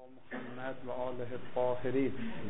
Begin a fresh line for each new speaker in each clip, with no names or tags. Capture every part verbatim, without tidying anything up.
محمد و آله الطاهرین.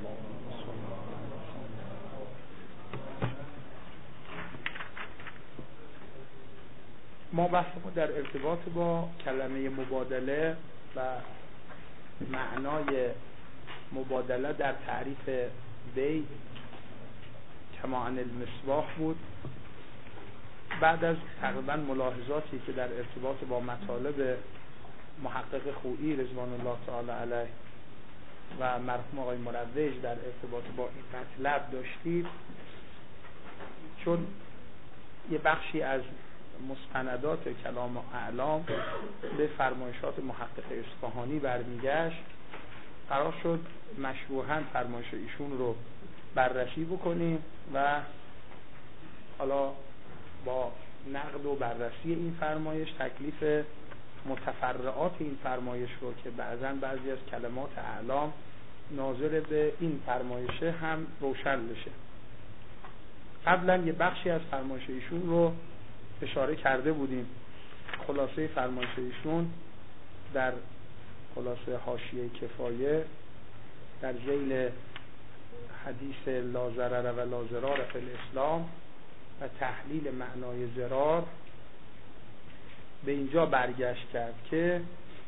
ما بحثمون در ارتباط با کلمه مبادله و معنای مبادله در تعریف بی کما عن المصباح بود. بعد از تقریبا ملاحظاتی که در ارتباط با مطالب محقق خویی رضوان الله تعالی علیه و مرحوم آقای مروج در ارتباط با این مطلب داشتید، چون یه بخشی از مستندات کلام اعلام به فرمایشات محقق اصفهانی برمیگشت، قرار شد مشروحاً فرمایش ایشون رو بررسی بکنیم و حالا با نقد و بررسی این فرمایش تکلیف متفرعات این فرمایش رو که بعضاً بعضی از کلمات اعلام ناظر به این فرمایشه هم روشن بشه. قبلا یه بخشی از فرمایش ایشون رو اشاره کرده بودیم. خلاصه فرمایش ایشون در خلاصه حاشیه کفایه در ذیل حدیث لا ضرر و لا ضرار فی الاسلام و تحلیل معنای ضرار به اینجا برگشت کرد که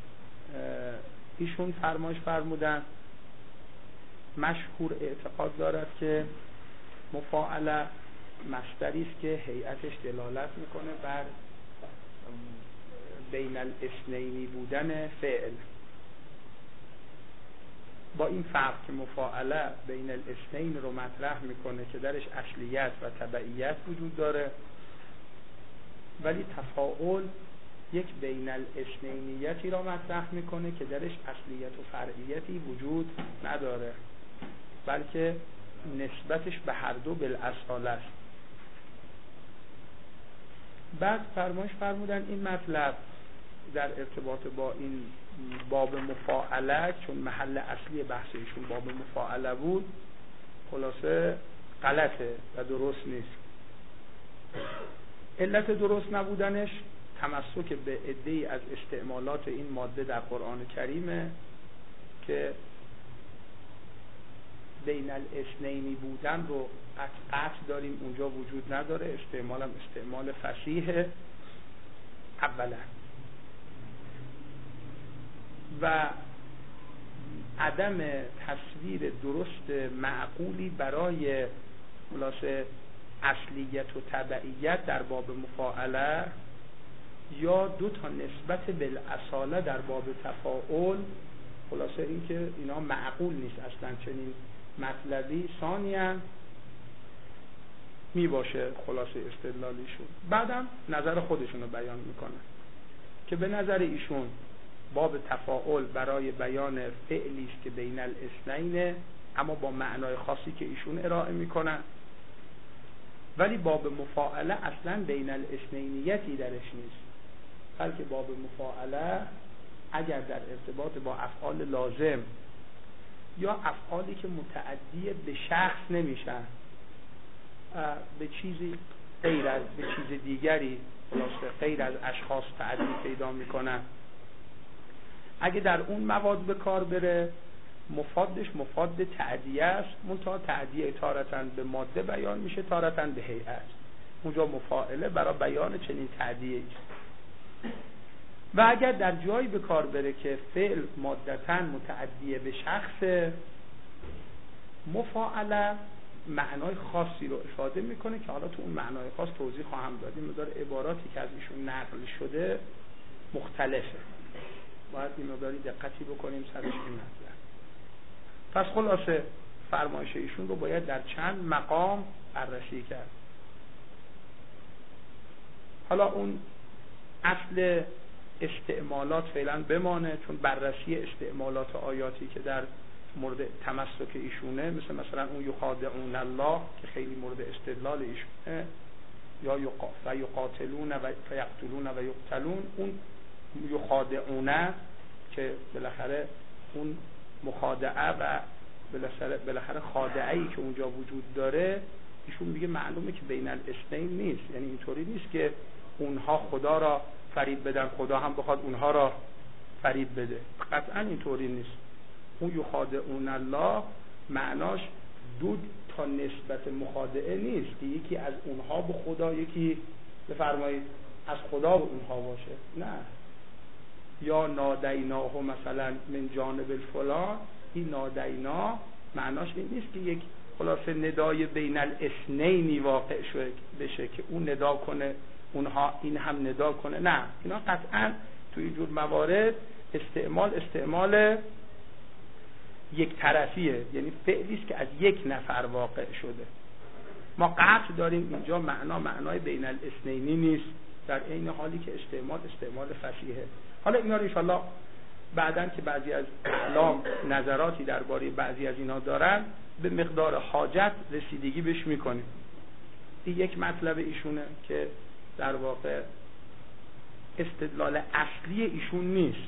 ایشون فرمایش فرمودن مشهور اعتقاد دارد که مفاعله مصدری است که هیئتش دلالت میکنه بر بین الاثنینی بودن فعل، با این فرق که مفاعله بین الاثنین رو مطرح میکنه که درش اصلیت و تبعیت وجود داره، ولی تفاعل یک بین الاثنینیتی را مطرح میکنه که درش اصلیت و فرعیتی وجود نداره، بلکه نسبتش به هر دو بالاصاله است. بعد فرمایش فرمودن این مطلب در ارتباط با این باب مفاعله، چون محل اصلی بحث ایشون باب مفاعله بود، خلاصه غلطه و درست نیست. علت درست نبودنش تمسک به عده‌ای از استعمالات این ماده در قرآن کریمه که بین الاثنینی بودن رو قطع داریم اونجا وجود نداره، استعمال هم استعمال فصیح اولا، و عدم تصویر درست معقولی برای خلاصه اصلیت و تبعیت در باب مفاعله یا دو تا نسبت بالاصاله در باب تفاعل، خلاصه این که اینا معقول نیست اصلا چنین مطلبی ثانیاً می باشه خلاصه استدلالیشون. بعدم نظر خودشون رو بیان میکنن که به نظر ایشون باب تفاعل برای بیان فعلی است که بین الاثنین، اما با معنای خاصی که ایشون ارائه میکنن، ولی باب مفاعله اصلا بین الاثنینیتی درش نیست، بلکه باب مفاعله اگر در ارتباط با افعال لازم یا افعالی که متعدی به شخص نمیشن، به چیزی غیر از به چیز دیگری خلاصه غیر از اشخاص تعدی پیدا میکنن، اگه در اون مواد به کار بره مفادش مفاد تعدیه است، منتها تعدیه تارتاً به ماده بیان میشه تارتاً به هیئت، اونجا مفاعله برای بیان چنین تعدیه است. و اگر در جایی به کار بره که فعل مادتاً متعدی به شخص، مفاعله معنای خاصی رو افاده میکنه که حالا تو اون معنای خاص توضیح خواهم داد. این مقدار عباراتی که از ایشون نقل شده مختلفه، باید این مقداری دقتی بکنیم سرش این مطلب. پس خلاصه فرمایش ایشون رو باید در چند مقام بررسی کرد. حالا اون اصل استعمالات فعلا بمانه، چون بررسی استعمالات آیاتی که در مورد تمسک ایشونه، مثل مثلا اون یخادعون الله که خیلی مورد استدلال ایشونه، یا یقاتلون و فیقتلون و یقتلون، اون یخادعونه که بالاخره اون مخادعه و بالاخره بالاخره خادعه‌ای که اونجا وجود داره، ایشون میگه معلومه که بین الاثنین نیست، یعنی اینطوری نیست که اونها خدا را فریب بدن خدا هم بخواد اونها را فریب بده، قطعا اینطوری نیست. اون یخادعون الله معناش دو تا نسبت مخادعه نیست که یکی از اونها به خدا، یکی بفرمایید از خدا به اونها باشه. نه، یا نادیناه مثلا من جانب الفلان، این نادینا معناش این نیست که یک خلاصه ندای بین الاثنینی واقع بشه که اون ندا کنه اونها این هم ندا کنه. نه، اینا قطعا توی این جور موارد استعمال استعمال یک طرفیه، یعنی فعلی است که از یک نفر واقع شده. ما قطع داریم اینجا معنا معنای بین الاثنینی نیست، در عین حالی که استعمال استعمال فصیحه. حالا اینا رو ان شاءالله بعداً که بعضی از اعلام نظراتی درباره بعضی از اینا دارن به مقدار حاجت رسیدگی بهش میکنیم. این یک مطلب ایشونه که در واقع استدلال اصلی ایشون نیست،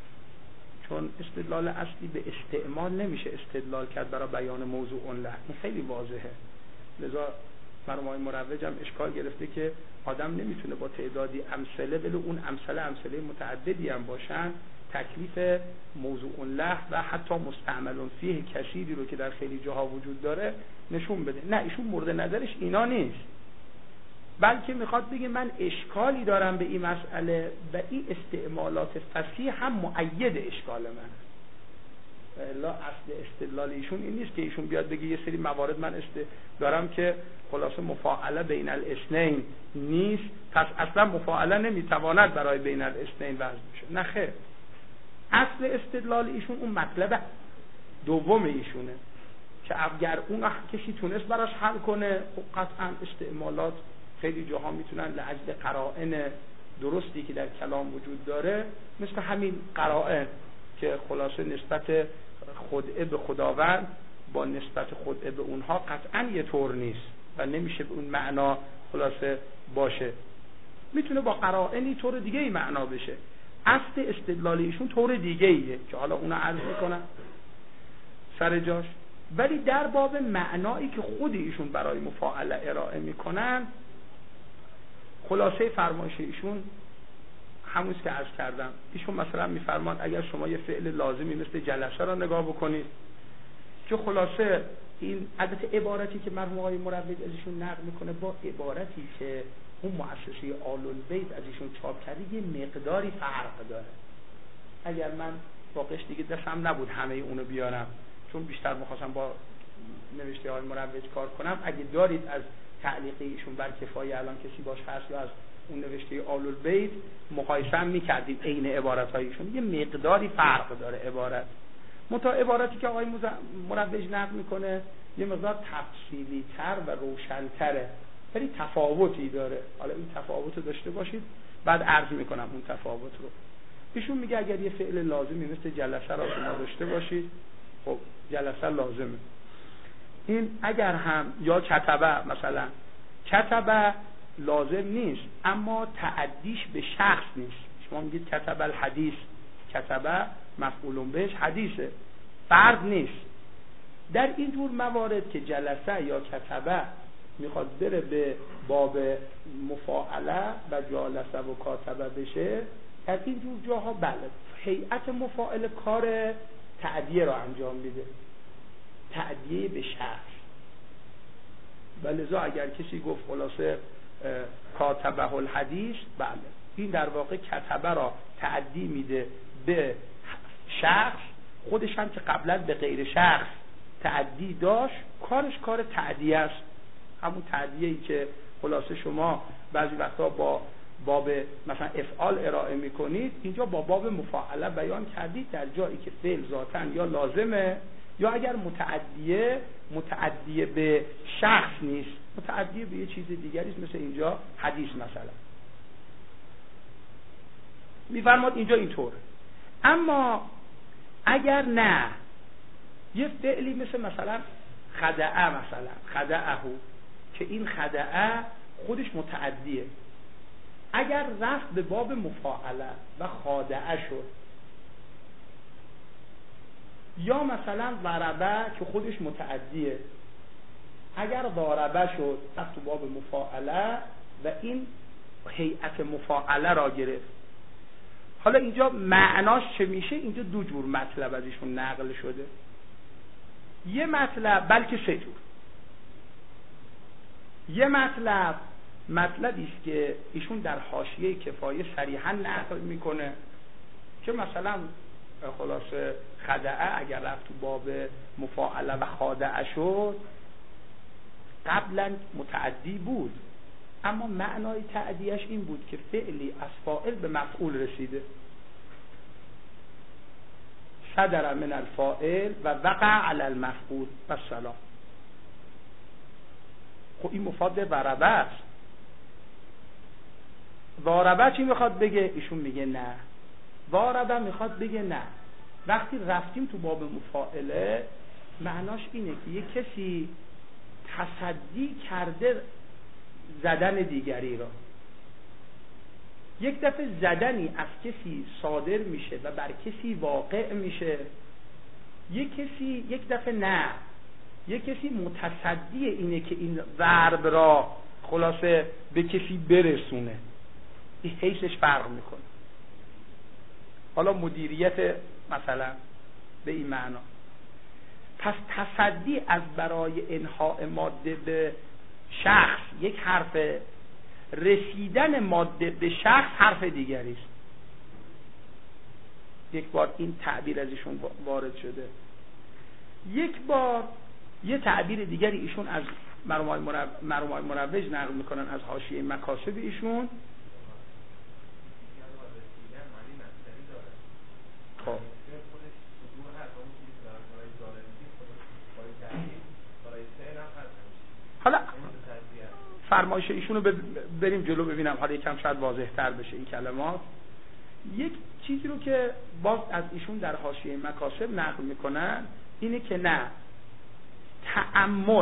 چون استدلال اصلی به استعمال نمیشه استدلال کرد برای بیان موضوع له، این خیلی واضحه. لذا مرحوم آقای مروج هم اشکال گرفته که آدم نمیتونه با تعدادی امثله، ولی اون امثله امثله متعددی هم باشن، تکلیف موضوع له و حتی مستعمل فیه کثیری رو که در خیلی جاها وجود داره نشون بده. نه، ایشون مورد نظرش اینا نیست، بلکه میخواد بگه من اشکالی دارم به این مسئله و این استعمالات فصیح هم مؤید اشکال من. الا اصل استدلال ایشون این نیست که ایشون بیاد بگه یه سری موارد من است دارم که خلاصه مفاعله بین الاثنین نیست، پس اصلا مفاعله نمیتواند برای بین الاثنین وضع بشه. نه خیر، اصل استدلال ایشون اون مطلب دوم ایشونه که اگر اون کسی تونست براش حل کنه، خب قطعا استعمالات خیلی جاها میتونن لاجل قرائن درستی که در کلام وجود داره، مثل همین قرائن که خلاصه نسبت خدعه به خداوند با نسبت خدعه به اونها قطعا یه طور نیست و نمیشه به اون معنا خلاصه باشه، میتونه با قرائنی طور دیگه ای معنا بشه. اصل استدلال ایشون طور دیگه ایه که حالا اونو عرض میکنم سر جاش، ولی در باب معنایی که خود ایشون برای مفاعله ارائه میکنن، خلاصه فرمایش ایشون همونی که عرض کردم. ایشون مثلا میفرمان اگر شما یه فعل لازمی مثل جلسه را نگاه بکنید که خلاصه این البته عبارتی که مرحوم آقای مروج از ایشون نقل میکنه با عبارتی که اون مؤسسه آل البیت از ایشون چاپ کرده یه مقداری فرق داره. اگر من واقعش دیگه دستم نبود همه اونو بیارم، چون بیشتر می‌خواستم با نوشته های مروج کار کنم. اگه دارید از تعلیقی ایشون بر کفایه الان کسی باش هست یا از اون نوشته آل البیت مقایسه هم می‌کردیم عین عباراتایشون یه مقداری فرق داره عبارت. متا عبارتی که آقای مروج نقل میکنه یه مقدار تفصیلی تر و روشن‌تره، ولی تفاوتی داره. حالا این تفاوت رو داشته باشید، بعد عرض میکنم اون تفاوت رو. ایشون میگه اگر یه فعل لازمی مثل جلسه را شما داشته باشید، خب جلسه لازمه. این اگر هم یا کتبه، مثلا کتبه لازم نیست اما تعدیش به شخص نیست. شما میگید کتبه الحدیث، کتبه مفعول بهش حدیثه، فرد نیست. در این جور موارد که جلسه یا کتبه میخواد بره به باب مفاعله و جالسه و کاتبه بشه، در این جور جاها بله هیئت مفاعل کار تعدیه را انجام میده، تعدیه به شخص. و لذا اگر کسی گفت خلاصه کاتبه الحدیث، بله این در واقع کتبه را تعدی میده به شخص، خودش هم که قبلا به غیر شخص تعدی داشت، کارش کار تعدیه است. همون تعدیه‌ای که خلاصه شما بعضی وقتا با باب مثلا افعال ارائه میکنید، اینجا با باب مفاعله بیان کردید در جایی که فعل ذاتاً یا لازمه یا اگر متعدیه متعدیه به شخص نیست، متعدیه به یه چیز دیگری است، مثل اینجا حدیث مثلا. میفرماد اینجا اینطوره. اما اگر نه یه فعلی مثل مثلا خدعه، مثلا خدعه که این خدعه خودش متعدیه، اگر رفت به باب مفاعله و خادعه شد، یا مثلا ضربه که خودش متعدیه، اگر ضربه شد رفت تو باب مفاعله و این هیئت مفاعله را گرفت، حالا اینجا معناش چه میشه؟ اینجا دو جور مطلب از ایشون نقل شده. یه مطلب، بلکه سه جور. یه مطلب مطلبی است که ایشون در حاشیه کفایه صریحا نقل میکنه که مثلا خلاصه خدعه اگر رفت تو باب مفاعله و خادعه شد قبلا متعدی بود، اما معنای تعدیهش این بود که فعلی از فاعل به مفعول رسیده، صدر من الفاعل و وقع علی المفعول و سلام. خب این مفاد وربه است. وربه چی میخواد بگه؟ ایشون میگه نه. وربه میخواد بگه نه، وقتی رفتیم تو باب مفاعله معناش اینه که یک کسی تصدی کرده زدن دیگری را. یک دفعه زدنی از کسی صادر میشه و بر کسی واقع میشه، یک کسی یک دفعه نه، یک کسی متصدی اینه که این ضرب را خلاصه به کسی برسونه. این حیثش فرق میکنه. حالا مدیریت مثلا به این معنا. پس تصدی از برای انهاء ماده به شخص یک حرف، رسیدن ماده به شخص حرف دیگری است. یک بار این تعبیر از ایشون وارد شده. یک بار یه تعبیر دیگری ایشون از مرحوم مروج نقل میکنن از حاشیه مکاسب ایشون. خب حالا فرمایش ایشونو بریم جلو ببینم، حالا یکم شاید واضح تر بشه این کلمات. یک چیزی رو که باز از ایشون در حاشیه مکاسب نقل میکنن اینه که نه، تعمد،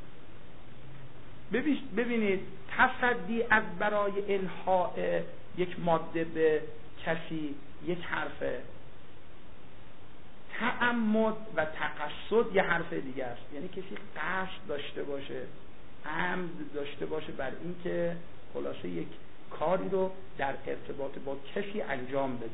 ببینید تصدی از برای انهاء یک ماده به کسی یک حرفه، تعمد و تقصد یه حرف دیگه است. یعنی کسی قصد داشته باشه، عمد داشته باشه بر این که خلاصه یک کاری رو در ارتباط با کسی انجام بده.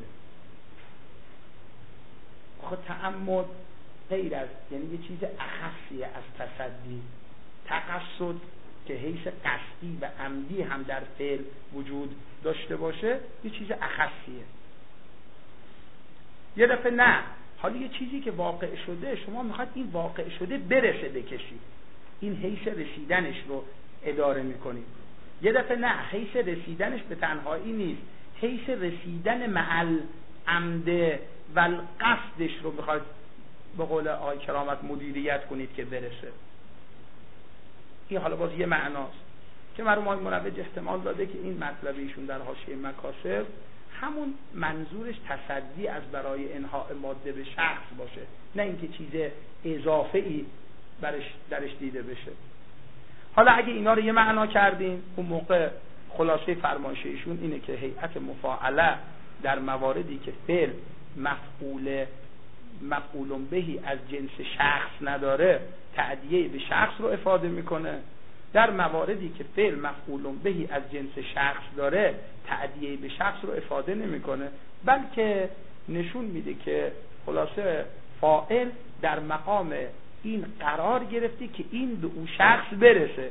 آخه تعمد غیر از، یعنی یه چیز اخصیه از تصدی. تقصد که حیث قصدی و عمدی هم در فعل وجود داشته باشه یه چیز اخصیه. یه دفعه نه، حالا یه چیزی که واقع شده شما میخواد این واقع شده برسه به کسی، این حیث رسیدنش رو اداره میکنید. یه دفعه نه، حیث رسیدنش به تنهایی نیست، حیث رسیدن معل عمده و قصدش رو میخواد به قول آقای کرامت مدیریت کنید که برسه. این حالا باز یه معناست که مرحوم آقای مروج احتمال داده که این مطلب ایشون در حاشیه مکاسب همون منظورش تصدی از برای انهاء ماده به شخص باشه، نه اینکه چیز اضافه ای برش درش دیده بشه. حالا اگه اینا رو یه معنا کردیم، اون موقع خلاصه فرمایش ایشون اینه که هیئت مفاعله در مواردی که فعل مفعول مفعول بهی از جنس شخص نداره تعدیه به شخص رو افاده میکنه، در مواردی که فعل مفعول بهی از جنس شخص داره تعدیه به شخص رو افاده نمیکنه، بلکه نشون میده که خلاصه فاعل در مقام این قرار گرفته که این به اون شخص برسه.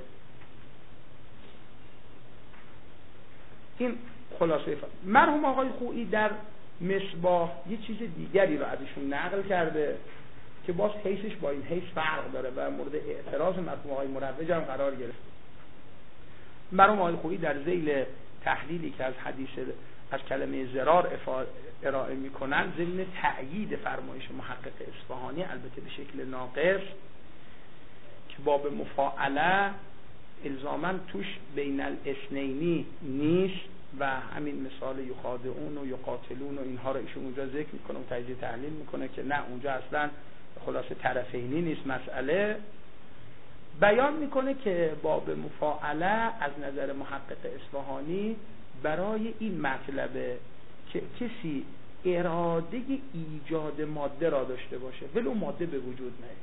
این خلاصه فاعل. مرحوم آقای خویی در مصباح یه چیز دیگری رو ازشون نقل کرده که باز حیثش با این حیث فرق داره و مورد اعتراض مرحوم آقای مروج هم قرار گرفته. مرحوم آقای خویی در ذیل تحلیلی که از حدیث از کلمه ضرار ارائه میکنن ضمن تأیید فرمایش محقق اصفهانی، البته به شکل ناقص، که باب مفاعله الزاماً توش بین الاثنینی نیست و همین مثال یخادعون و یقاتلون و اینها رو ایشون اونجا ذکر میکنه و تجزیه تحلیل میکنه که نه، اونجا اصلا خلاصه طرفینی نیست مسئله. بیان میکنه که باب مفاعله از نظر محقق اصفهانی برای این مطلبه که کسی اراده ایجاد ماده را داشته باشه ولو ماده به وجود نیاد.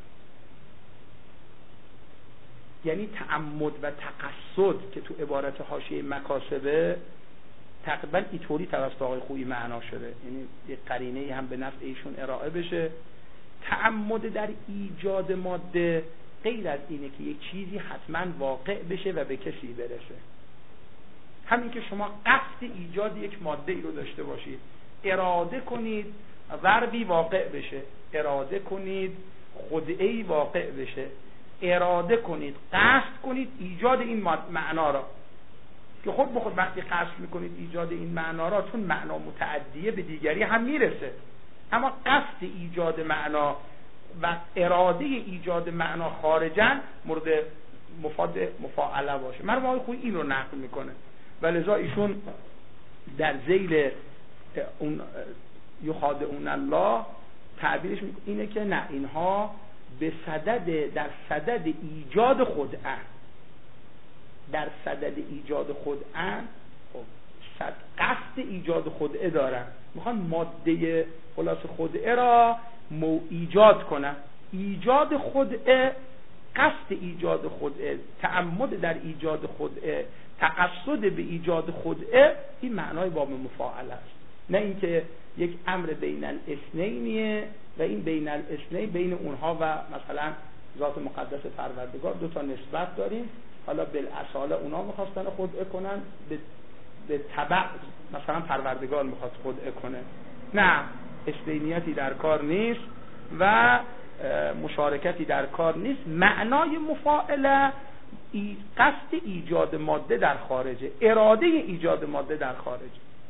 یعنی تعمد و تقصد که تو عبارت حاشیه مکاسبه تقریبا اینطوری توسط آقای خویی معنا شده، یعنی یک قرینه هم به نفع ایشون ارائه بشه. تعمد در ایجاد ماده غیر از اینه که یک چیزی حتما واقع بشه و به کسی برسه. همین که شما قصد ایجاد یک ماده ای رو داشته باشید، اراده کنید ضربی واقع بشه، اراده کنید خدعه‌ای واقع بشه، اراده کنید قصد کنید ایجاد این معنا را، که خود به خود وقتی قصد میکنید ایجاد این معنا را، چون معنا متعدیه به دیگری هم میرسه، اما قصد ایجاد معنا و اراده ایجاد معنا خارجن مورد مفاد مفاعله باشه. مرحوم آقای خویی این رو نقل میکنه و لذا ایشون در ذیل اون یخادعون الله تعبیرش اینه که نه، اینها به صدد در صدد ایجاد خدعه، در صدد ایجاد خدعه، خب صد قصد ایجاد خدعه دارن، میخوان ماده خلاص خدعه را مو ایجاد کنن. ایجاد خدعه، قصد ایجاد خدعه، تعمد در ایجاد خدعه، تقصد به ایجاد خدعه، این معنای باب مفاعله است، نه اینکه یک امر بین الاثنینیه و این بین الاثنین بین اونها و مثلا ذات مقدس پروردگار دو تا نسبت داریم، حالا بالاصاله اونا میخواستن خدعه کنن، به به تبع مثلا پروردگار میخواد خدعه کنه. نه، اثنینیتی در کار نیست و مشارکتی در کار نیست. معنای مفاعله ای قصد ایجاد ماده در خارجه، اراده ایجاد ماده در خارجه.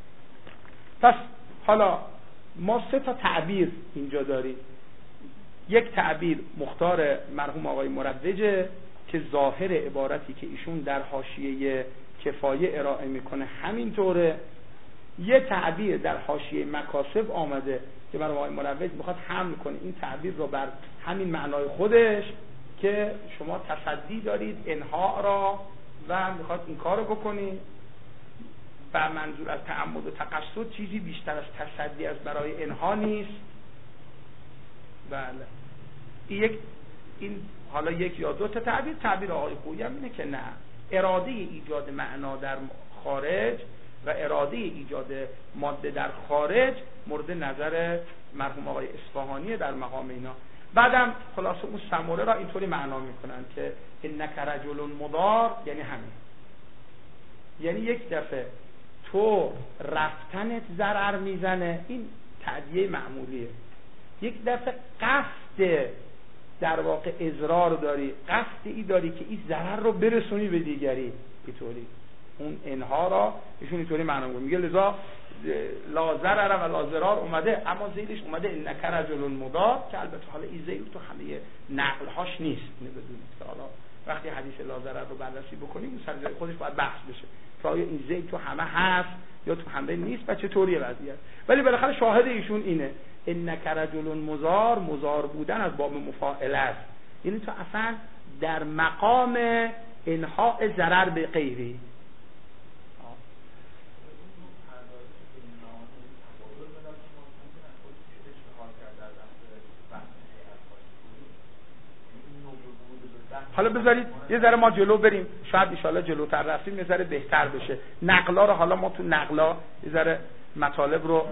پس حالا ما سه تا تعبیر اینجا داریم. یک تعبیر مختار مرحوم آقای مروجه که ظاهر عبارتی که ایشون در حاشیه کفایه ارائه میکنه همینطوره. یه تعبیر در حاشیه مکاسب آمده که مرحوم آقای مروج میخواد حمل کنه این تعبیر رو بر همین معنای خودش که شما تصدی دارید انها را و میخواد این کار رو بکنید و منظور از تعمد و تقصد چیزی بیشتر از تصدی از برای انها نیست. بله این یک این حالا یک یا دو تا تعبیر. تعبیر آقای خویی هم اینه که نه، اراده ایجاد معنا در خارج و اراده ایجاد ماده در خارج مورد نظر مرحوم آقای اصفهانی در مقام اینا. بعدم خلاصه اون سموره را اینطوری معنا میکنن که انک رجل مضار، یعنی همین، یعنی یک دفعه تو رفتنت ضرر میزنه، این تعدیه معمولیه. یک دفعه قصد در واقع اضرار داری، قصد ای داری که این ضرر رو برسونی به دیگری، اینطوری اون انها را ایشون اینطوری معنا میگه. لذا لا ضرر و لا ضرار اومده، اما زیلش اومده انک رجل مضار که البته حالا این زیل تو همه نقل هاش نیست، اینو بدونید که حالا وقتی حدیث لا ضرر رو بررسی بکنیم اون سر جای خودش باید بحث بشه که آیا این زیل تو همه هست یا تو همه نیست و چطوریه وضعیت. ولی بالاخره شاهد ایشون اینه انک رجل مضار، مضار بودن از باب مفاعله است، یعنی تو اصلا در مقام انهاء ضرر به غیری. حالا بذارید یه ذره ما جلو بریم، شاید ان شاءالله جلوتر رفتیم یه ذره بهتر بشه. نقلا رو حالا ما تو نقلا یه ذره مطالب رو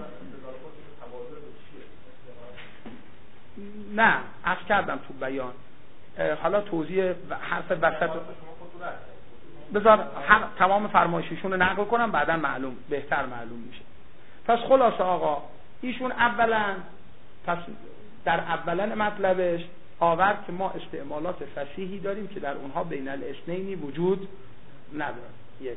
نه عرض کردم تو بیان، حالا توضیح حرف وسط بذار تمام فرمایششون رو نقل کنم بعدا معلوم بهتر معلوم میشه. پس خلاصه آقا ایشون اولا پس در اولا مطلبش آورد که ما استعمالات فصیحی داریم که در اونها بین الاثنینی وجود نداره. یک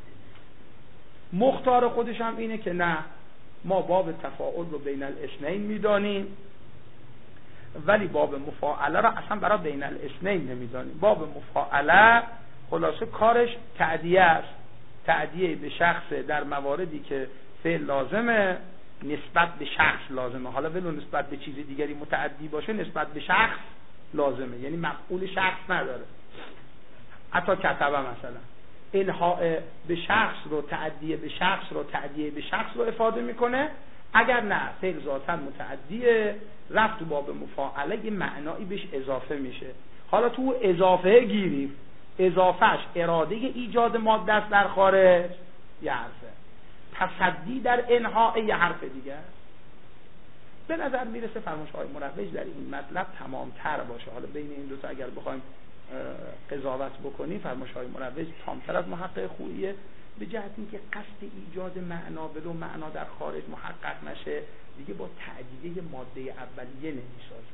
مختار خودش هم اینه که نه، ما باب تفاعل رو بین الاثنین میدانیم ولی باب مفاعله را اصلا برای بین الاثنین نمیدانیم. باب مفاعله خلاصه کارش تعدیه است، تعدیه به شخص در مواردی که فعل لازمه، نسبت به شخص لازمه. حالا ولو نسبت به چیز دیگری متعدی باشه نسبت به شخص لازمه، یعنی مفعول شخص نداره. حتی کتبه مثلا انهاء به شخص رو تعدیه به شخص رو تعدیه به شخص رو افاده میکنه. اگر نه فعل ذاتاً متعدیه، رفت تو باب مفاعله یه معنایی بهش اضافه میشه. حالا تو اضافه گیریم، اضافهش اراده ایجاد ماده است در خارج یه حرفه، تصدی در انهاء یه حرف دیگه است. به نظر میرسه فرمایش‌های مروج در این مطلب تمام‌تر باشه. حالا بین این دو تا اگر بخوایم قضاوت بکنیم، فرمایش‌های مروج تام‌تر از محقق خوییه، به جهت اینکه قصد ایجاد معنا ولو معنا در خارج محقق نشه، دیگه با تعدیه ماده اولیه نمی‌سازه.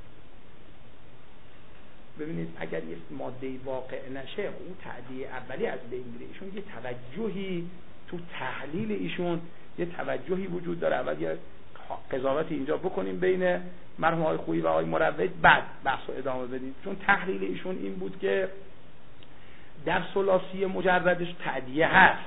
ببینید اگر یه ماده واقع نشه، اون تعدیه اولیه از بین میره. ایشون یه توجهی تو تحلیل ایشون یه توجهی وجود داره. اول یه قضاوت اینجا بکنیم بین مرحوم آقای خویی و آقای مروج، بعد بحث رو ادامه بدیم. چون تحلیل ایشون این بود که در ثلاثی مجردش تعدیه هست،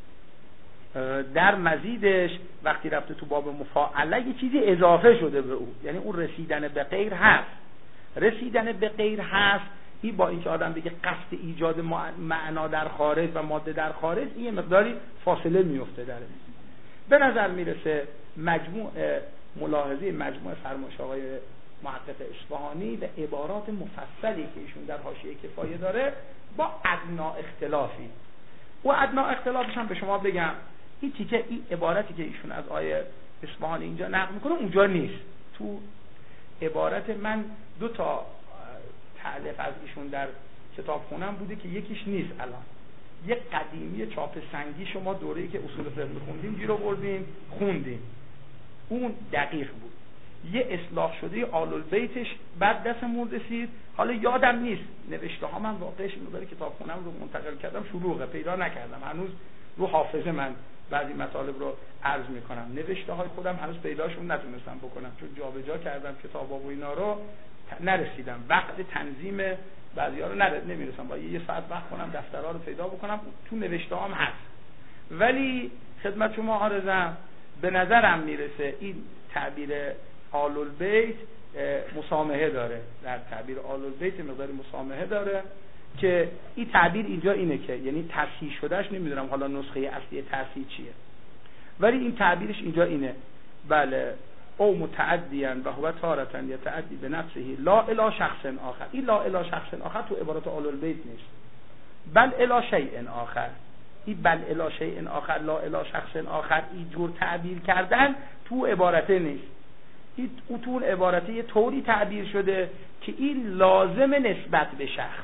در مزیدش وقتی رفته تو باب مفاعله یه چیزی اضافه شده به او، یعنی اون رسیدن به غیر هست. رسیدن به غیر هست این با اینکه آدم بگه قصد ایجاد معنا در خارج و ماده در خارج، این یه مقداری فاصله میفته داره. به نظر میرسه مجموع ملاحظه مجموع فرمایش آقای محقق اصفهانی و عبارات مفصلی که ایشون در حاشیه کفایه داره با ادنا اختلافی. و ادنا اختلافش هم به شما بگم، این تیکه این عبارتی که ایشون از آقای اصفهانی اینجا نقل میکنه اونجا نیست. تو عبارت من دو تا تعلیق از ایشون در کتاب خونم بوده که یکیش نیست الان. یک قدیمی چاپ سنگی شما دوره‌ای که اصول فقه می‌خوندیم گیر آوردیم خوندیم، اون دقیق بود. یه اصلاح شده آل البیتش بعد دستمون رسید، حالا یادم نیست نوشته ها، من واقعش مقدار کتاب خونم رو منتقل کردم شلوغه پیدا نکردم، هنوز رو حافظه من بعضی مطالب رو عرض میکنم. نوشته های خودم هنوز پیداشون نتونستم بکنم چون جابجا کردم کتابا و اینا رو، نرسیدم وقت تنظیم بعضی‌ها رو نر... نمیرسم با یه ساعت وقت کنم دفترها رو پیدا بکنم. تو نوشته هم هست، ولی خدمت شما عرضم به نظرم میرسه این تعبیر آل البیت مسامحه داره، در تعبیر آل البیت مقدار مسامحه داره که این تعبیر اینجا اینه که یعنی تصحیح شدهش نمیدونم حالا نسخه اصلی تصحیح چیه، ولی این تعبیرش اینجا اینه بله او متعدیاً و هو تارةً یتعدی به نفسه لا الی شخص آخر. این لا الی شخص آخر تو عبارات آل البیت نیست، بل الی شیء آخر. این بل الی شیء آخر لا الی شخص آخر این جور تعبیر کردن تو عبارته نیست. این تو عبارته یه طوری تعبیر شده که این لازم نسبت به شخص،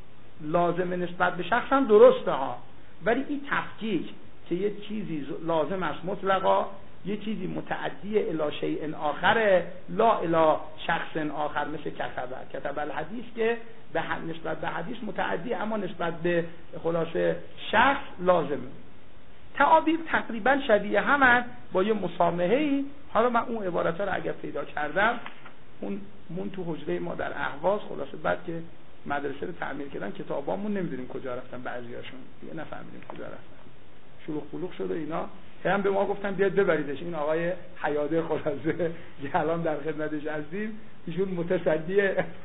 لازم نسبت به شخص هم درسته ها، ولی این تفکیک که یه چیزی لازم است مطلقا، یه چیزی متعدی الی شیء آخر لا الی شخص آخر، مثل کتب کتب الحدیث که به نسبت به حدیث متعدی اما نسبت به خلاصه شخص لازمه. تعابیر تقریبا شبیه همن با یه مسامحه‌ای. حالا من اون عبارت رو اگر پیدا کردم، اون مون تو حجره ما در اهواز، خلاصه بعد که مدرسه رو تعمیر کردن کتابامون نمیدونیم کجا رفتن، بعضیاشون دیگه نفهمیدیم کجا رفتن، شلوغ پلوغ شده اینا. هم به ما گفتن بیاد ببریدش. این آقای حیاده خلاصه که الان در خدمتش هستیم، ایشون متصدی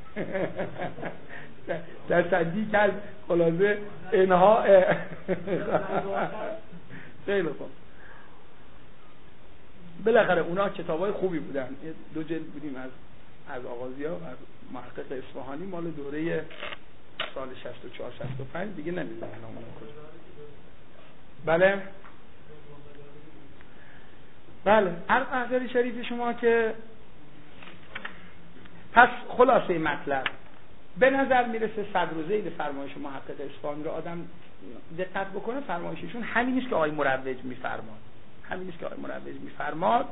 تصدی کرد خلاصه انها. خیلی خوب، بالاخره اونا کتابای خوبی بودن. دو جلد بودیم از از آغازیا و از محقق اصفهانی مال دوره سال شصت و چهار شصت و پنج، دیگه نمیدونم اون کجا. بله بله عرض احضاری شریف شما که پس خلاصه مطلب به نظر میرسه صدر و ذیل فرمایش محقق اصفهانی رو آدم دقت بکنه، فرمایششون همین نیست که آقای مروج میفرماد، همین نیست که آقای مروج میفرماد،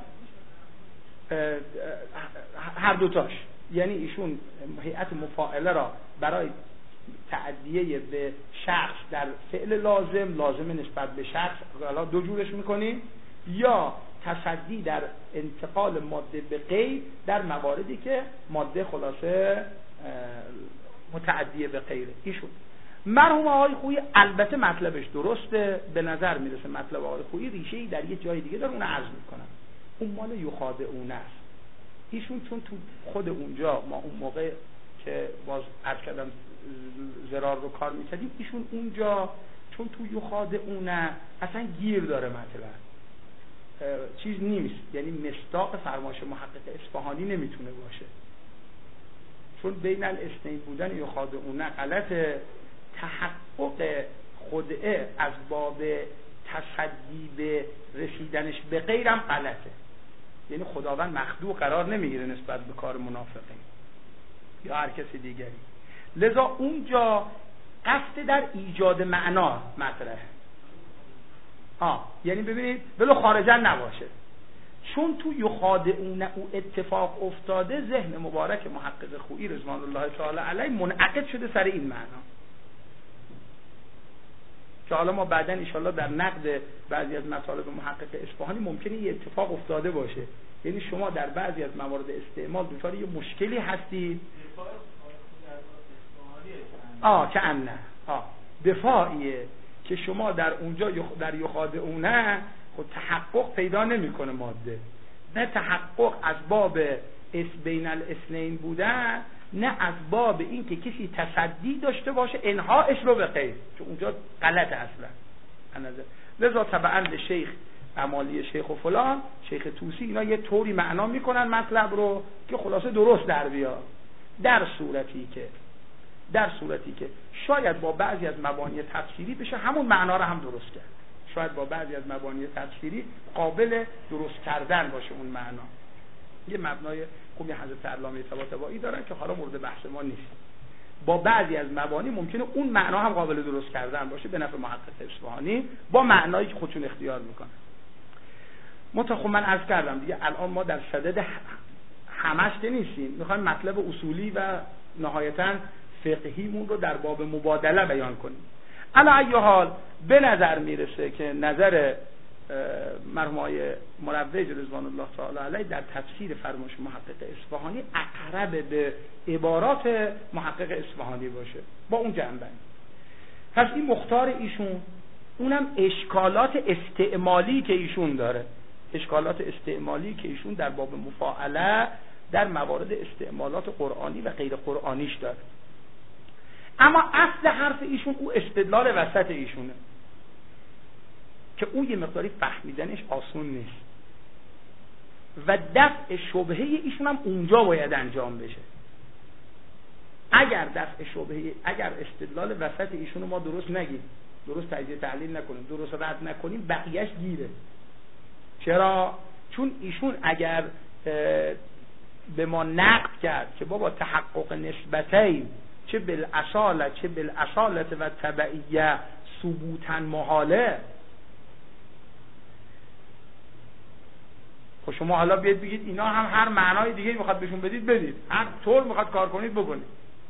هر دوتاش. یعنی ایشون هیئت مفاعله را برای تعدیه به شخص در فعل لازم، لازم نسبت به شخص حالا دو جورش میکنیم، یا تصدی در انتقال ماده به غیر در مواردی که ماده خلاصه متعدیه به غیره. ایشون مرحوم آقای خویی البته مطلبش درسته، به نظر میرسه مطلب آقای خویی ریشه‌ای در یه جای دیگه داره، اون عرض میکنم. اون مال یخادعون است. ایشون چون تو خود اونجا ما اون موقع که باز عرض کردم زرار رو کار میکردیم، ایشون اونجا چون تو یخادعون اصلا گیر داره مطلب، چیز نیست، یعنی مصداق فرمایش محقق اصفهانی نمیتونه باشه، چون بین الاثنین بودن یخادعون غلط. تحقق خدعه از باب تصدی به رسیدنش به غیرم غلطه. یعنی خداوند مخدوع قرار نمیگیره نسبت به کار منافقین یا هر کسی دیگری. لذا اونجا قصد در ایجاد معنا مطرحه. آه یعنی ببینید ولو خارجا نباشه، چون تو یخادعون او اتفاق افتاده، ذهن مبارک محقق خویی رضوان الله تعالی علیه منعقد شده سر این معنا که حالا ما بعداً ان شاءالله در نقد بعضی از مطالب محقق اصفهانی ممکنه یه اتفاق افتاده باشه. یعنی شما در بعضی از موارد استعمال دچار یه مشکلی هستید. آه که ان آه دفاعیه که شما در اونجا یخ... در یخادعونه خود تحقق پیدا نمیکنه ماده، نه تحقق از باب اس بین الاثنین بودن، نه از باب این که کسی تصدی داشته باشه انهاش رو به غیر، چون اونجا غلطه اصلا. لذا طبعا شیخ امالی شیخ و فلان شیخ توسی اینا یه طوری معنا میکنن مطلب رو که خلاصه درست در بیاد، در صورتی که در صورتی که شاید با بعضی از مبانی تفسیری بشه همون معنا رو هم درست کرد، شاید با بعضی از مبانی تفسیری قابل درست کردن باشه اون معنا. یه مبنای خوبی حضرت علامه طباطبایی دارن که حالا مورد بحث ما نیست. با بعضی از مبانی ممکنه اون معنا هم قابل درست کردن باشه به نفع محقق اصفهانی با معنایی که خودشون اختیار میکنن. متأخر من عرض کردم دیگه الان ما در صدد همش که نیستیم، میخوایم مطلب اصولی و نهایتاً فقهیمون رو در باب مبادله بیان کنیم. علی ای حال به نظر میرسه که نظر مرحوم آقای مروج رضوان الله تعالی علیه در تفسیر فرمایش محقق اصفهانی اقرب به عبارات محقق اصفهانی باشه با اون جنبه. پس این مختار ایشون، اونم اشکالات استعمالی که ایشون داره، اشکالات استعمالی که ایشون در باب مفاعله در موارد استعمالات قرآنی و غیر قرآنیش داره. اما اصل حرف ایشون او استدلال وسط ایشونه که او یه مقداری فهمیدنش آسون نیست و دفع شبهه ایشون هم اونجا باید انجام بشه. اگر دفع شبهه، اگر استدلال وسط ایشون رو ما درست نگیم، درست تجزیه تحلیل نکنیم، درست رد نکنیم، بقیهش گیره. چرا؟ چون ایشون اگر به ما نقد کرد که بابا تحقق نسبتین چه بالاصاله چه بالاصالت و تبعیه ثبوتا محاله، خب شما حالا بیاید بگید اینا هم هر معنای دیگه میخواد بهشون بدید بدید، هر طور میخواد کار کنید بکنید.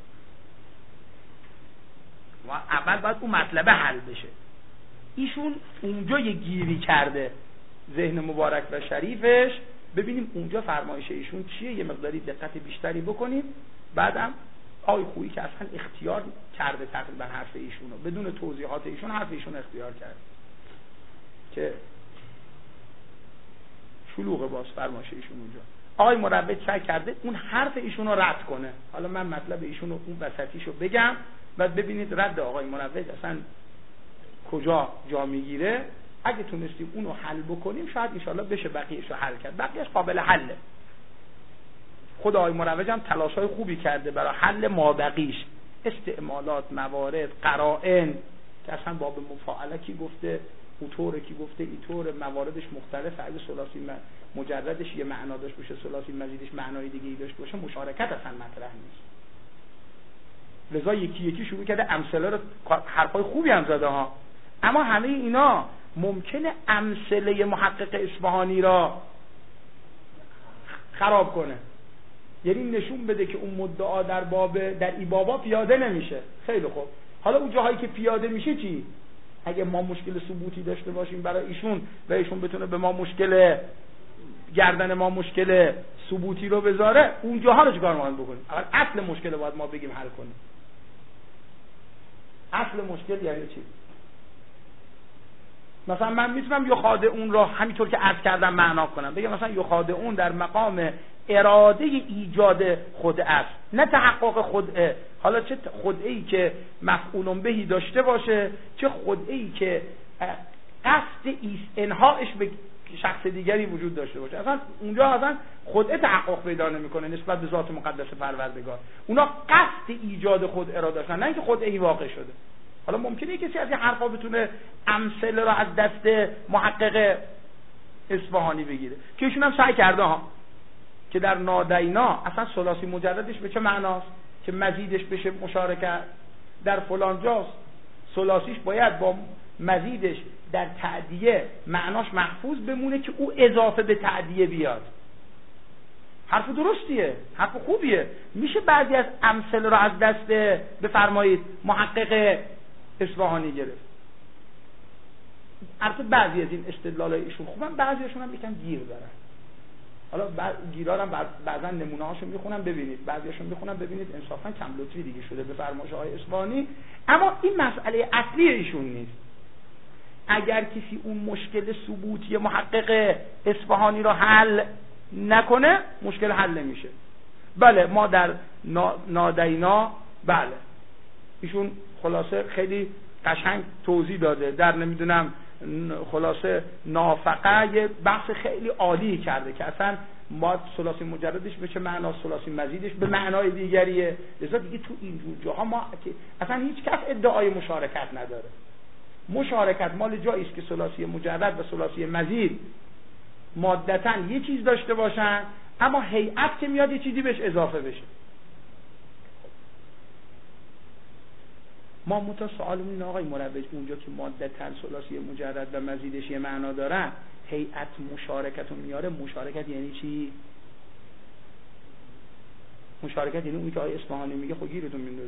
و اول باید اون مطلبه حل بشه. ایشون اونجا یه گیری کرده ذهن مبارک و شریفش. ببینیم اونجا فرمایش ایشون چیه، یه مقداری دقت بیشتری بکنیم. بعدم آقای خویی که اصلا اختیار کرده تقریبا حرف ایشون رو بدون توضیحات ایشون حرف ایشون اختیار کرده که شلوغ باز فرمایش ایشون اونجا. آقای مروج سعی کرده اون حرف ایشون رو رد کنه. حالا من مطلب ایشون رو اون وسطیشو بگم بعد ببینید رد آقای مروج اصلا کجا جا میگیره. اگه تونستیم اونو حل بکنیم شاید انشالله بشه بقیه‌اش رو حل کرد. بقیه‌اش قابل حله. خود آقای مروج هم تلاش‌های خوبی کرده برای حل مابقیش، استعمالات، موارد، قرائن که اصلا باب مفاعله کی گفته، اوتور کی گفته، ایتور، مواردش مختلف. اگه ثلاثی مجردش یه معنا داشت باشه، ثلاثی مزیدش معنای دیگه‌ای داشت باشه، مشارکت اصلا مطرح نیست. لذا یکی یکی شروع کرده امثله رو، حرفای خوبی هم زده ها، اما همه اینا ممکنه امثله محقق اصفهانی را خراب کنه. یعنی نشون بده که اون مدعا در باب در ای بابا پیاده نمیشه. خیلی خوب، حالا اون جاهایی که پیاده میشه چی؟ اگه ما مشکل ثبوتی داشته باشیم برای ایشون و ایشون بتونه به ما مشکل گردن ما مشکل ثبوتی رو بذاره، اون جاها رو چیکار باید بکنیم؟ اول اصل مشکل رو باید ما بگیم حل کنیم. اصل مشکل یعنی چی؟ مثلا من میتونم یخادعون را همینطور که عرض کردم معنا کنم، بگم مثلا یخادعون در مقام اراده ایجاد خدعه است، نه تحقق خدعه. حالا چه خدعه‌ای که مفعول بهی داشته باشه، چه خدعه‌ای که قصد انهاش به شخص دیگری وجود داشته باشه، اصلا اونجا اصلا خدعه تحقق پیدا نمیکنه نسبت به ذات مقدس پروردگار. اونا قصد ایجاد خدعه را داشتن، نه اینکه خدعه‌ای واقع شده. حالا ممکنه کسی از این حرفا بتونه امثله رو از دست محقق اصفهانی بگیره که ایشون هم سعی کرده ها که در نادینا اصلا ثلاثی مجردش به چه معناست که مزیدش بشه مشارکت، در فلان جاست ثلاثیش باید با مزیدش در تعدیه معناش محفوظ بمونه که او اضافه به تعدیه بیاد. حرف درستیه، حرف خوبیه. میشه بعضی از امثله رو از دست بفرمایید محقق اصفهانی گرفت. البته بعضی از این استدلالای ایشون خوبن، بعضیشون هم یکم گیر دارن. حالا گیرا هم بعضا نمونه هاشو میخونم ببینید، بعضیاشون میخونم ببینید انصافا کم لطفی دیگه شده به فرمایش آقای اصفهانی. اما این مسئله اصلی ایشون نیست. اگر کسی اون مشکل ثبوتی محقق اصفهانی رو حل نکنه مشکل حل نمیشه. بله ما در نادینا بله ایشون خلاصه خیلی قشنگ توضیح داده، در نمیدونم خلاصه نافقه یه بحث خیلی عالی کرده که اصلا ما ثلاثی مجردش به چه معنا، ثلاثی مزیدش به معنای دیگریه. لذا دیگه تو اینجور جاها ما اصلا هیچ کس ادعای مشارکت نداره. مشارکت مال جایی است که ثلاثی مجرد و ثلاثی مزید مادتاً یه چیز داشته باشن اما هیئت که میاد یه چیزی بهش اضافه بشه. ما متا سوالمون اینه آقای مروج اونجا که مادتاً ثلاثی مجرد و مزیدش یه معنا دارن هیئت مشارکت رو میاره، مشارکت یعنی چی؟ مشارکت یعنی اون که آقای اصفهانی میگه خب گیرتون میندازه.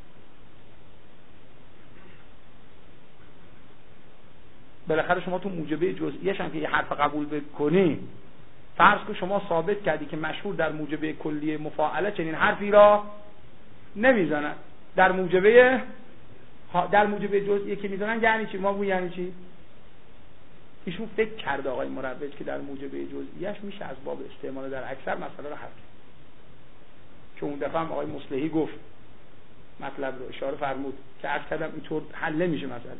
بالاخره شما تو موجبه جزئیش هم که یه حرف قبول بکنی، فرض که شما ثابت کردی که مشهور در موجبه کلیه مفاعله چنین حرفی را نمیزنن، در موجبه در موجبه جزئیه که میزنن یعنی چی؟ ما بگو یعنی چی؟ ایشون فکر کرده آقای مروج که در موجبه جزئیش میشه از باب استعمال در اکثر مسئله رو حل کرد، که اون دفعه هم آقای مصلحی گفت مطلب رو اشاره فرمود که عرض کردم اینطور حل نمیشه مسئله.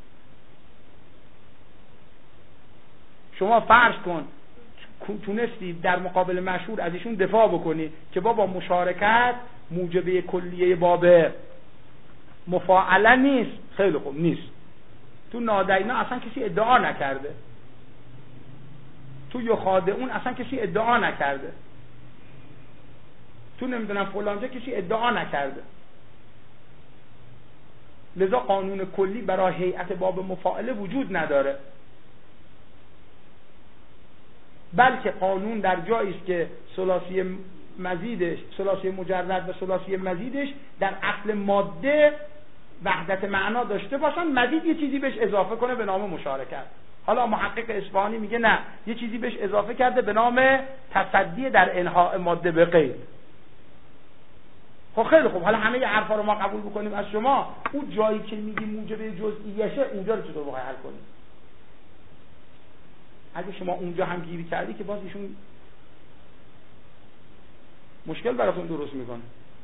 شما فرض کن تونستی در مقابل مشهور از ایشون دفاع بکنی که بابا مشارکت موجبه کلیه باب مفاعله نیست. خیلی خوب نیست. تو نادینا اصلا کسی ادعا نکرده، تو یخادعون اصلا کسی ادعا نکرده، تو نمیدونم فلانجا کسی ادعا نکرده. لذا قانون کلی برای هیئت باب مفاعله وجود نداره، بلکه قانون در جایی است که ثلاثی مزیدش ثلاثی مجرد و ثلاثی مزیدش در اصل ماده وحدت معنا داشته باشن، مزید یه چیزی بهش اضافه کنه به نام مشارکت. حالا محقق اصفهانی میگه نه، یه چیزی بهش اضافه کرده به نام تصدی در انحاء ماده به غیر. خب خیلی خوب، حالا همه حرفا رو ما قبول بکنیم از شما، اون جایی که میگی موجبه جزئیشه اونجا رو چطور بخوای حل کنیم؟ اگه شما اونجا هم گیری کردی که باز ایشون مشکل براتون درست میکنه.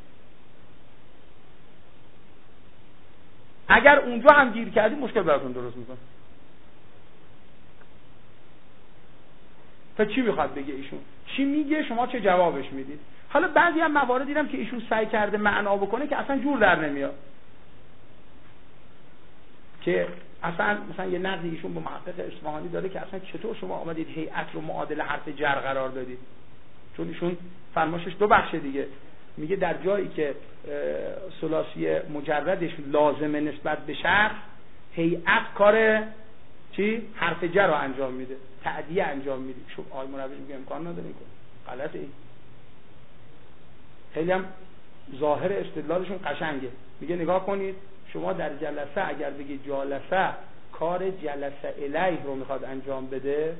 اگر اونجا هم گیر کردی مشکل براتون درست میکنه. تا چی میخواد بگه ایشون؟ چی میگه شما چه جوابش میدید؟ حالا بعضی هم موارد دیدم که ایشون سعی کرده معنا بکنه که اصلا جور در نمیاد، که اصلا مثلا یه نقدی ایشون به محقق اصفهانی داره که اصلا چطور شما آمدید هیئت رو معادل حرف جر قرار دادید؟ چون ایشون فرمایشش دو بخشه دیگه، میگه در جایی که ثلاثی مجردش لازمه نسبت به شخص، هیئت کار چی؟ حرف جر رو انجام میده، تعدیه انجام میده. شو آقای مروج میگه امکان نداره این کار، غلطه. این خیلی هم ظاهر استدلالشون قشنگه. میگه نگاه کنید شما در جلسه اگر بگید جالسه کار جلسه الیه رو میخواد انجام بده،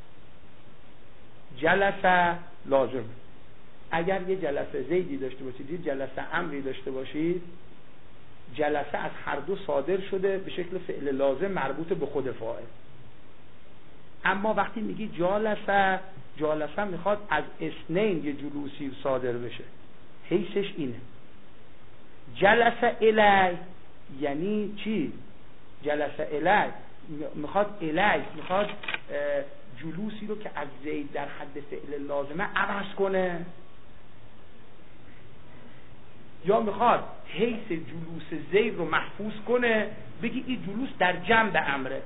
جلسه لازم. اگر یه جلسه زیدی داشته باشید یه جلسه امری داشته باشید، جلسه از هر دو صادر شده به شکل فعل لازم مربوط به خود فاعل. اما وقتی میگی جالسه، جالسه میخواد از اثنین یه جلوسی صادر بشه، حیثش اینه. جلسه الی یعنی چی؟ جلسه الی میخواد الی میخواد جلوسی رو که از زید در حد فعل لازمه عوض کنه، یا میخواد حیث جلوس زید رو محفوظ کنه، بگی این جلوس در جنب امره.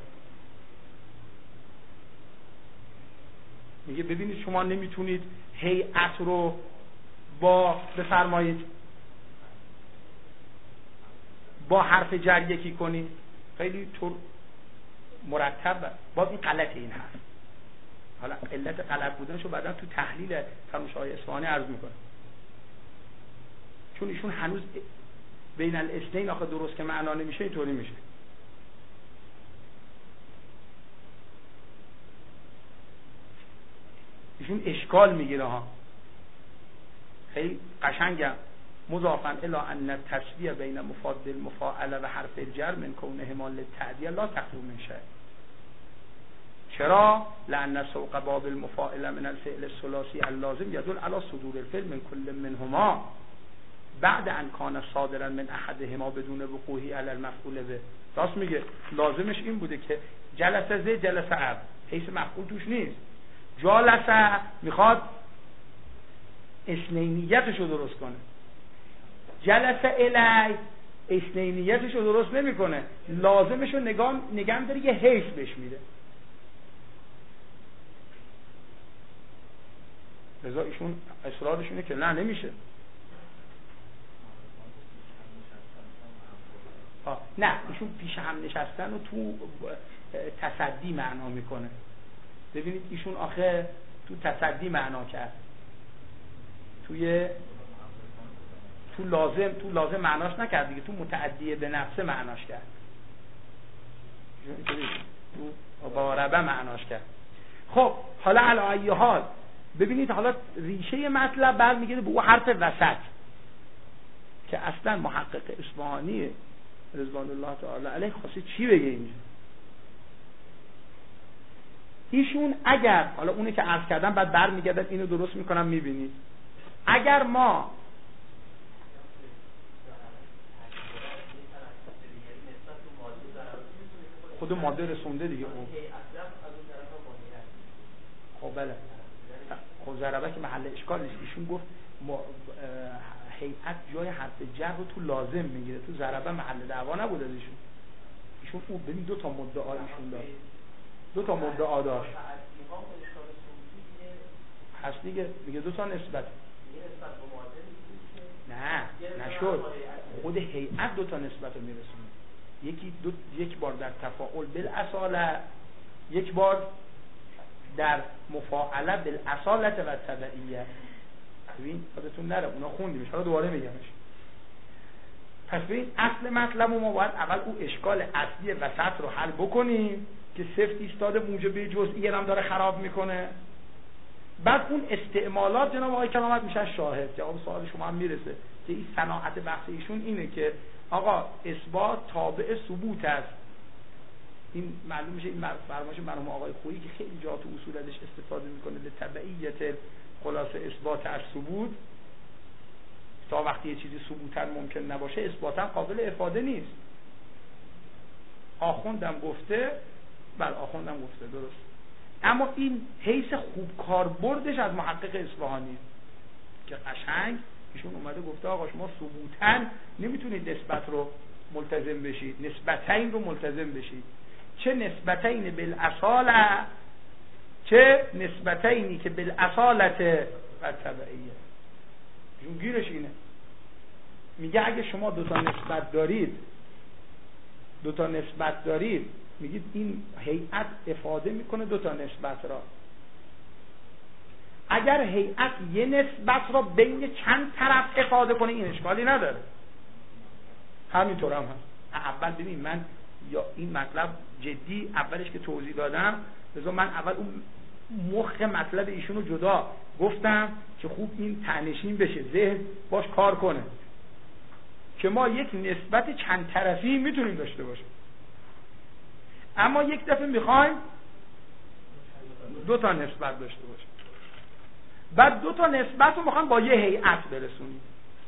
میگه ببینید شما نمیتونید هیئت رو با بفرمایید با حرف جر یکی کنی، خیلی طور مرتب. باز این غلط این هست. حالا علت غلط بودنشو بعدا تو تحلیل فرمایش‌های اصفهانی عرض میکنه، چون ایشون هنوز بین الاثنین آخه درست که معنا نمیشه اینطوری میشه. ایشون اشکال میگیره ها، خیلی قشنگم. مضافاً الی ان التسویه بین مفاد المفاعله و حرف الجر من کونهما للتعدیه لا تخلو من شیء. چرا؟ لأن سوق باب المفاعله من الفعل الثلاثی اللازم يدل على صدور الفعل من كل منهما بعد ان کان صادرا من احدهما بدون وقوعی علی المفعول به. راست میگه، لازمش این بوده که جلسه زید جلسه عبد، حیث مفعول توش نیست. جلسه میخواد اثنینیتش رو درست کنه، جلسه الی اثنینیتش رو درست نمیکنه، لازمش رو نگاه نگم داره یه حیث بهش میده. لذا ایشون اصرارشونه که نه نمیشه. آه. نه ایشون پیش هم نشستن و تو تصدی معنا میکنه. ببینید ایشون آخه تو تصدی معنا کرد، توی تو لازم تو لازم معناش نکرد دیگه، تو متعدی به نفسه معناش کرد، تو باربه معناش کرد. خب حالا علی ای حال ببینید، حالا ریشه مطلب برمیگرده به اون حرف وسط که اصلا محقق اصفهانی رضوان الله تعالی علیه خواسته چی بگه اینجا. ایشون اگر حالا اونی که عرض کردم بعد برمیگردن اینو درست میکنم میبینید، اگر ما خود ماده رسونده دیگه اون خب بله خب ضربه که محل اشکال نیست. ایشون گفت هیئت جای حرف جر رو تو لازم میگیره، تو ضربه محل دعوا نبود از ایشون. ایشون اون ببین دو تا مدعا ایشون داشت، دو تا مدعا داشت هست دیگه، میگه دو تا نسبت نه نشد، خود هیئت دو تا نسبت رو میرسونه، یکی دو یک بار در تفاعل بالاصاله، یک بار در مفاعله بالاصالت و تبعیه. ببین خودتون نره اونا خوندیمش، حالا دوباره میگمش. پس ببین اصل مطلب ما باید اول اون اشکال اصلی وسط رو حل بکنیم که سفت ایستاده موجبه جزئی هم داره خراب میکنه. بعد اون استعمالات جناب آقای کرامت میشه شاهد. جواب سوال شما هم میرسه که این صناعت بحث ایشون اینه که آقا اثبات تابع ثبوت است. این معلوم میشه این فرمایش مرحوم آقای خویی که خیلی جا تو اصول ازش استفاده میکنه، لتبعیت خلاصه اثبات از ثبوت، تا وقتی یه چیزی ثبوتاً ممکن نباشه اثباتاً قابل افاده نیست. آخوندم گفته، بله آخوندم گفته درست، اما این حیث خوب کاربردش از محقق اصفهانی که قشنگ ایشون اومده گفته آقا شما ثبوتاً نمیتونید نسبت رو ملتزم بشید، نسبتین رو ملتزم بشید، چه نسبتین بالاصاله چه نسبتینی که بالاصالت و تبعیه. ایشون گیرش اینه، میگه اگه شما دو تا نسبت دارید دو تا نسبت دارید میگید این هیئت افاده میکنه دو تا نسبت را. اگر هیئت یه نسبت را بین چند طرف افاده کنه این اشکالی نداره، همینطور هم هست. اول ببین من یا این مطلب جدی اولش که توضیح دادم، لذا من اول اون مخ مطلب ایشون رو جدا گفتم که خوب این تنشین بشه، ذهن باش کار کنه که ما یک نسبت چند طرفی میتونیم داشته باشیم، اما یک دفعه میخوایم دو تا نسبت داشته باشیم، بعد دو تا نسبت رو میخوایم با یه هیئت برسونیم.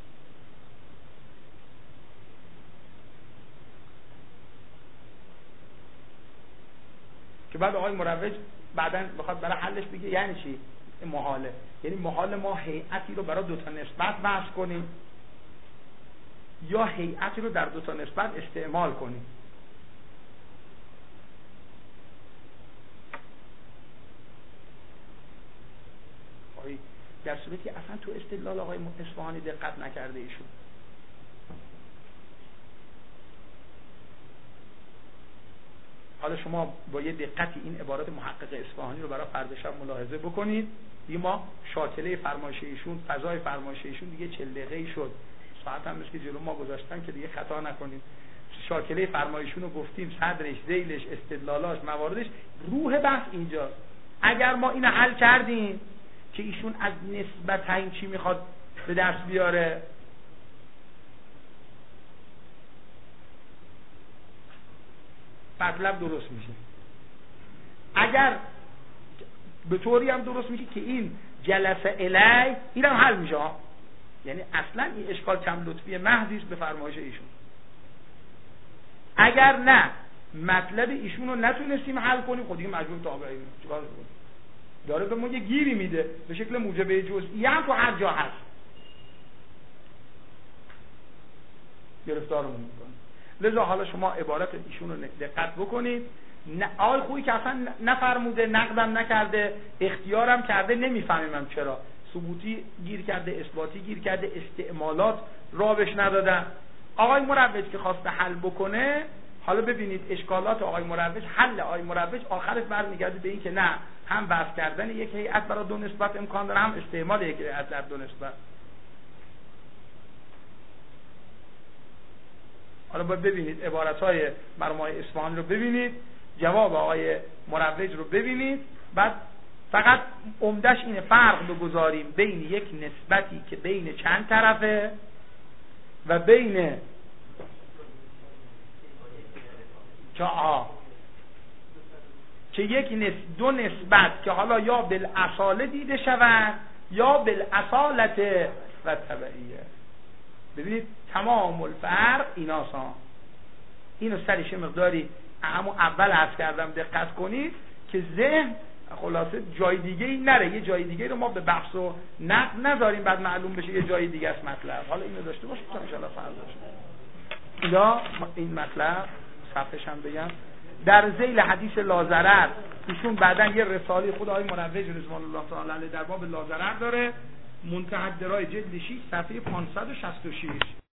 که بعد آقای مروج بعداً بخواد برای حلش بگه یعنی چی؟ این محاله، یعنی محال ما هیئتی رو برای دو تا نسبت بحث کنیم یا هیئتی رو در دو تا نسبت استعمال کنید. در صورتی که اصلا تو استدلال آقای اصفهانی دقت نکرده ایشون. حالا شما با یه دقتی این عبارات محقق اصفهانی رو برای فردا شب ملاحظه بکنید. دیگه ما شاکله فرمایش ایشون، فضای فرمایش ایشون دیگه چهل دقیقه‌ای شد. ساعت هم مثل که جلو ما گذاشتن که دیگه خطا نکنیم. شاکله فرمایشون رو گفتیم، صدرش، ذیلش، استدلالاش، مواردش، روح بحث اینجاست. اگر ما اینو حل کردیم که ایشون از نسبتاً چی میخواد به دست بیاره، مطلب درست میشه. اگر به طوری هم درست میشه که این جلسه الی اینم حل میشه، یعنی اصلا این اشکال کم لطفی محضی است به فرمایش ایشون. اگر نه مطلب ایشون رو نتونستیم حل کنیم، خود دیگه مجبور تابعیم. چیکار کنیم؟ داره به ما یه گیری میده به شکل موجبه جزئیه هم تو هر جا هست، گرفتارمون میکنه. لذا حالا شما عبارت ایشون رو دقت بکنید. آقای خویی که اصلا نفرموده، نقدم نکرده، اختیارم کرده، نمیفهمیم چرا ثبوتی گیر کرده، اثباتی گیر کرده، استعمالات رابش ندادن. آقای مروج که خواسته حل بکنه، حالا ببینید اشکالات آقای مروج، حل آقای مروج آخرش برمیگرده به این که نه، هم بحث کردن یک هیئت برای دو نسبت امکان داره، هم استعمال یک هیئت در دو نسبت. حالا باید ببینید عبارت‌های مرحوم اصفهانی رو ببینید، جواب آقای مروج رو ببینید، بعد فقط عمدش اینه فرق بگذاریم بین یک نسبتی که بین چند طرفه و بین که آه که یک نسبت دو نسبت که حالا یا بالاصاله دیده شود یا بالاصالت و تبعیه. ببینید تمام الفرق ایناست. اینو سرش مقداری همون اول عرض کردم دقت کنید که ذهن خلاصه جای دیگه ای نره، یه جای دیگه رو ما به بحث و نقد نذاریم بعد معلوم بشه یه جای دیگه است مطلب. حالا اینو داشته باشید تا ان شاء الله فردا شد. یا این مطلب صفحه‌ش هم بگم در ذیل حدیث لازرر، ایشون بعداً یه رساله خود آقای مروج رضوان الله تعالی علیه در باب لازرر داره، منتهی درای جلد شش صفحه پانصد و شصت و شش.